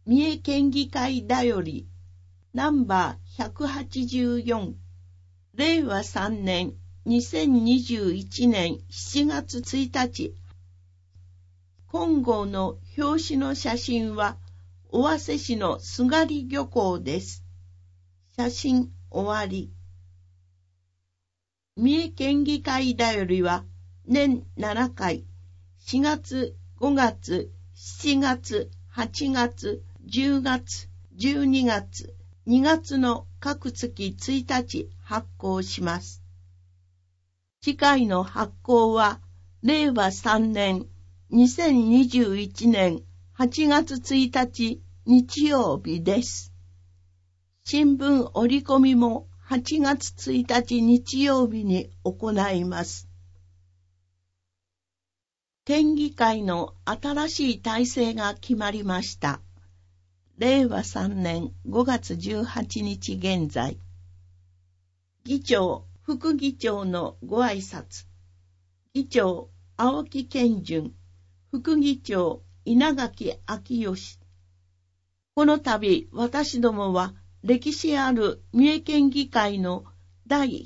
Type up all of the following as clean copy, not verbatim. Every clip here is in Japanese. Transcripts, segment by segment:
三重県議会だよりナンバー184令和3年2021年7月1日今号の表紙の写真は尾鷲市の菅里漁港です。写真終わり。三重県議会だよりは年7回4月、5月、7月、8月、10月、12月、2月の各月1日発行します。次回の発行は令和3年2021年8月1日日曜日です。新聞折り込みも8月1日日曜日に行います。県議会の新しい体制が決まりました。令和3年5月18日現在。議長、副議長のご挨拶。議長、青木健順。副議長、稲垣昭義。この度、私どもは、歴史ある三重県議会の第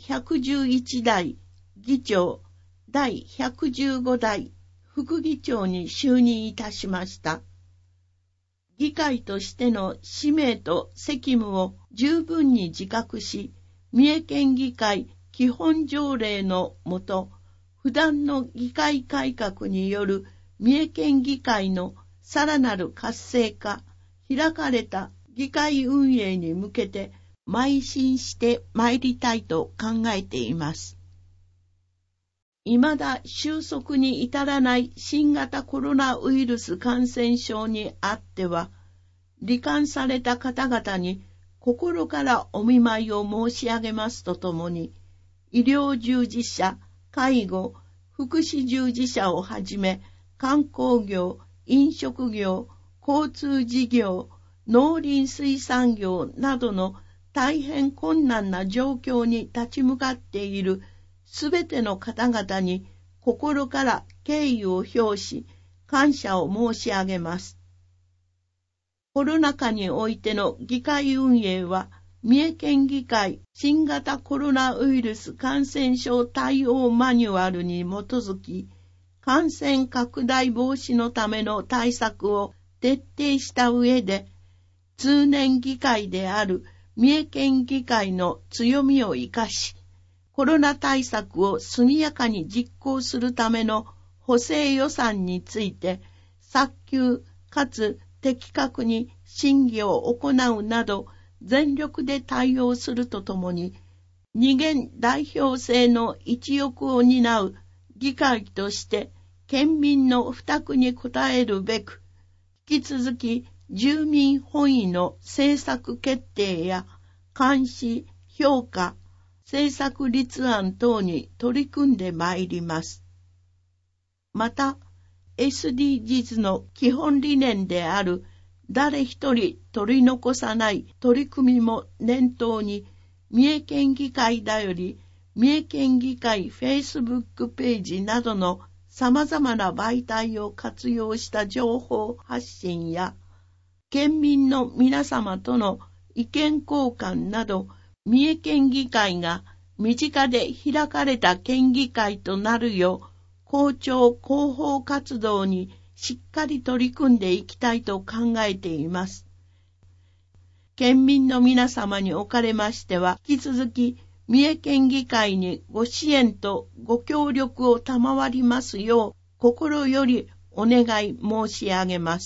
111代議長、第115代副議長に就任いたしました。議会としての使命と責務を十分に自覚し、三重県議会基本条例のもと、不断の議会改革による三重県議会のさらなる活性化、開かれた議会運営に向けて邁進してまいりたいと考えています。未だ収束に至らない新型コロナウイルス感染症にあっては、罹患された方々に心からお見舞いを申し上げますとともに、医療従事者、介護、福祉従事者をはじめ、観光業、飲食業、交通事業、農林水産業などの大変困難な状況に立ち向かっているすべての方々に心から敬意を表し、感謝を申し上げます。コロナ禍においての議会運営は、三重県議会新型コロナウイルス感染症対応マニュアルに基づき、感染拡大防止のための対策を徹底した上で、通年議会である三重県議会の強みを生かし、コロナ対策を速やかに実行するための補正予算について、早急かつ的確に審議を行うなど、全力で対応するとともに、二元代表制の一翼を担う議会として、県民の負託に応えるべく、引き続き住民本位の政策決定や監視、評価、政策立案等に取り組んでまいります。また、SDGs の基本理念である誰一人取り残さない取り組みも念頭に、三重県議会だより、三重県議会 Facebook ページなどの様々な媒体を活用した情報発信や、県民の皆様との意見交換など、三重県議会が身近で開かれた県議会となるよう、公聴広報活動にしっかり取り組んでいきたいと考えています。県民の皆様におかれましては、引き続き三重県議会にご支援とご協力を賜りますよう、心よりお願い申し上げます。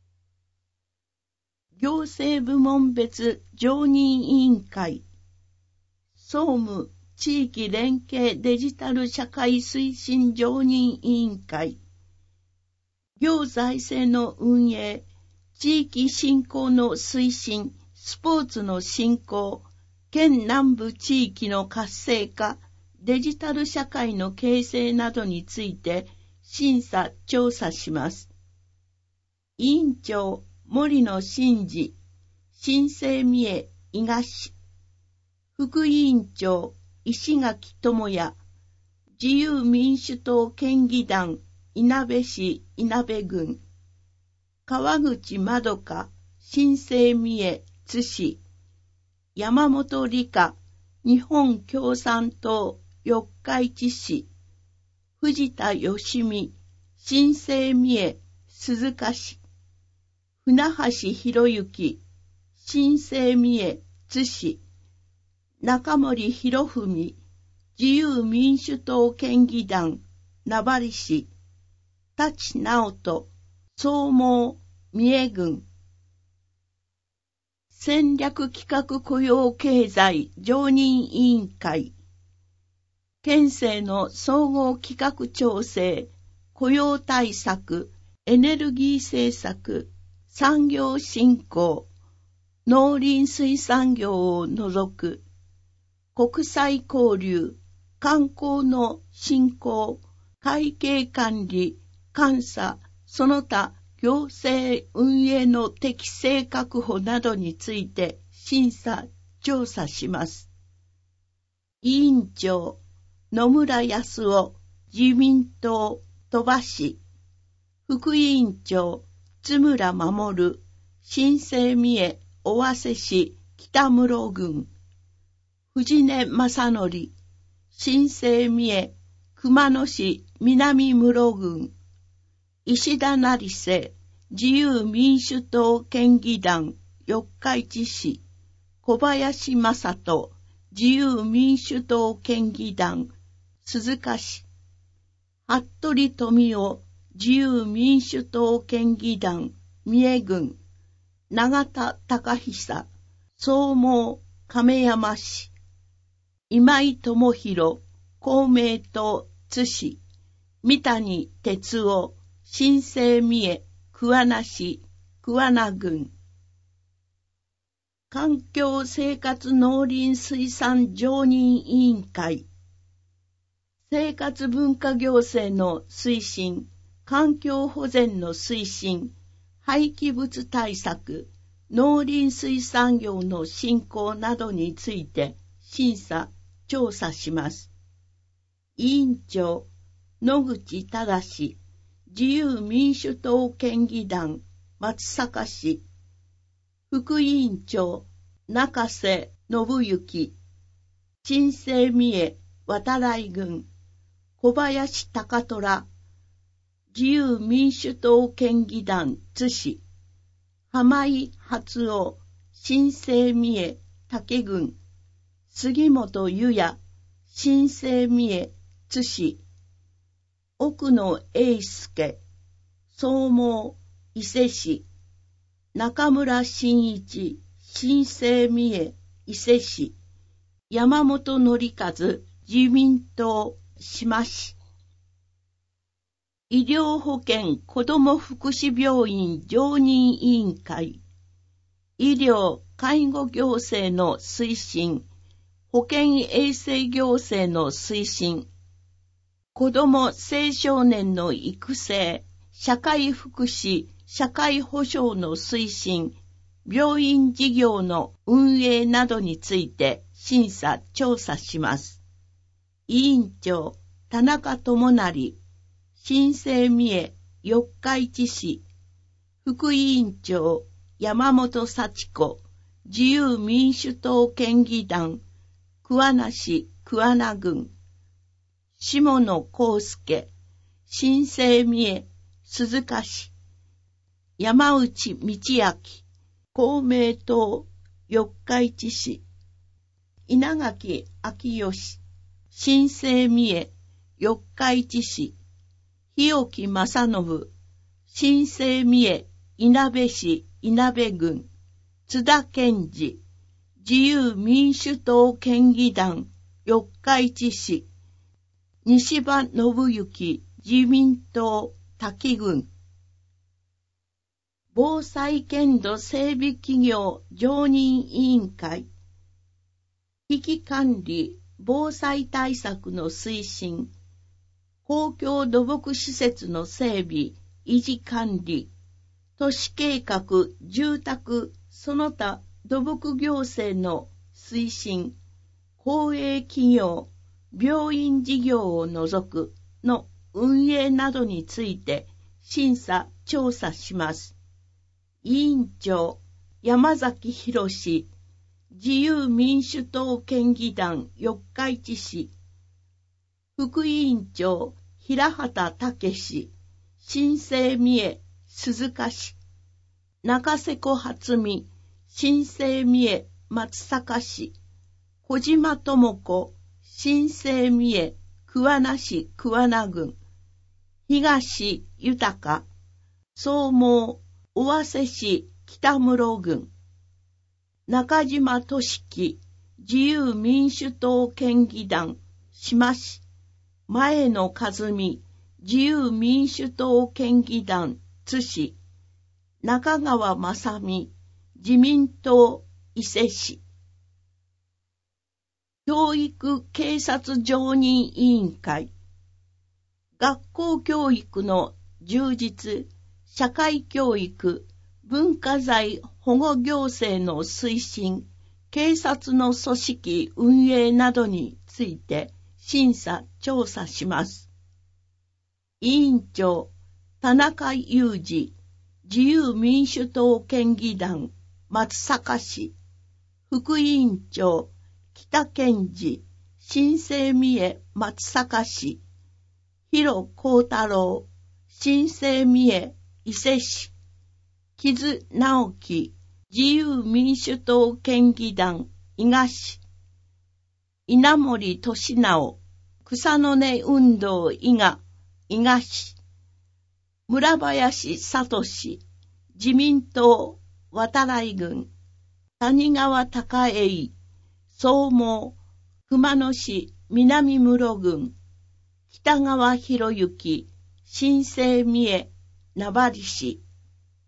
行政部門別常任委員会、総務地域連携デジタル社会推進常任委員会、行財政の運営、地域振興の推進、スポーツの振興、県南部地域の活性化、デジタル社会の形成などについて審査・調査します。委員長、森野真二、新生三重伊賀市。副委員長、石垣智也、自由民主党県議団、いなべ市いなべ郡。川口まどか、 新生三重津市、山本理香、日本共産党四日市市、藤田義美、新生三重鈴鹿市、船橋博之、新生三重津市、中森博文、自由民主党県議団名張市、舘直人、総毛三重郡、戦略企画雇用経済常任委員会、県政の総合企画調整、雇用対策、エネルギー政策、産業振興、農林水産業を除く、国際交流、観光の振興、会計管理、監査、その他行政運営の適正確保などについて審査・調査します。委員長、野村康夫、自民党、鳥羽市。副委員長、津村守、新生三重、尾鷲市、北室郡。藤根正則、新生三重、熊野市、南室郡。石田成瀬、自由民主党県議団、四日市市。小林正人、自由民主党県議団、鈴鹿市。服部富夫、自由民主党県議団、三重郡。永田隆久、総毛亀山市。今井智弘、公明党津市。三谷哲夫、新生三重、桑名市、桑名郡。環境生活農林水産常任委員会。生活文化行政の推進、環境保全の推進、廃棄物対策、農林水産業の振興などについて審査・調査します。委員長、野口忠、自由民主党県議団、松阪市。副委員長、中瀬信之、新生三重、渡来郡。小林貴虎、自由民主党県議団津市。浜井初夫、新生三重、武郡。杉本裕也、新生三重、津市。奥野英介、総毛、伊勢市。中村真一、新生三重、伊勢市。山本則和、自民党、志摩市。医療保険子ども福祉病院常任委員会。医療・介護行政の推進、保健衛生行政の推進、子ども青少年の育成、社会福祉、社会保障の推進、病院事業の運営などについて審査・調査します。委員長、田中智成、新生三重、四日市市。副委員長、山本幸子、自由民主党県議団、桑名市、桑名郡。下野康介、新生三重、鈴鹿市。山内道明、公明党、四日市市。稲垣昭義、新生三重、四日市市。日置正信、新生三重、いなべ市、いなべ郡。津田健二、自由民主党県議団、四日市市。西場信之、自民党、滝郡。防災県土整備企業常任委員会。危機管理、防災対策の推進、公共土木施設の整備、維持管理、都市計画、住宅、その他土木行政の推進、公営企業、病院事業を除くの運営などについて審査・調査します。委員長、 山崎博自由民主党県議団四日市市、副委員長平畑武史、新生三重鈴鹿市、中瀬古初美、新生三重松阪市、小島智子、新生三重桑名市桑名郡、東豊、総毛尾鷲市北室郡、中島俊樹自由民主党県議団志摩市、前野和美自由民主党県議団津市、中川正美自民党伊勢市、教育警察常任委員会、学校教育の充実、社会教育、文化財保護行政の推進、警察の組織運営などについて審査・調査します。委員長、田中裕二、自由民主党県議団、松阪市、副委員長、北健二、新生三重松阪市、広幸太郎、新生三重伊勢市、木津直樹、自由民主党県議団伊賀市、稲森俊直、草の根運動伊賀市、村林聡、自民党渡来郡、谷川孝栄、総毛熊野市南室郡、北川博之、新生三重名張市、